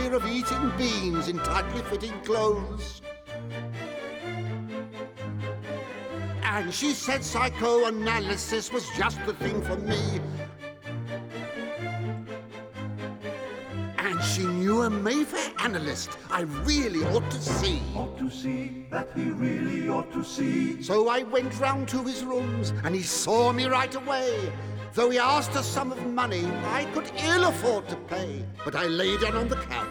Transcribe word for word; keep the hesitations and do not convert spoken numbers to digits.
idea of eating beans in tightly fitting clothes. And she said psychoanalysis was just the thing for me. And she knew a Mayfair analyst I really ought to see. Ought to see, that he really ought to see. So I went round to his rooms, and he saw me right away. Though he asked a sum of money I could ill afford to pay. But I lay down on the couch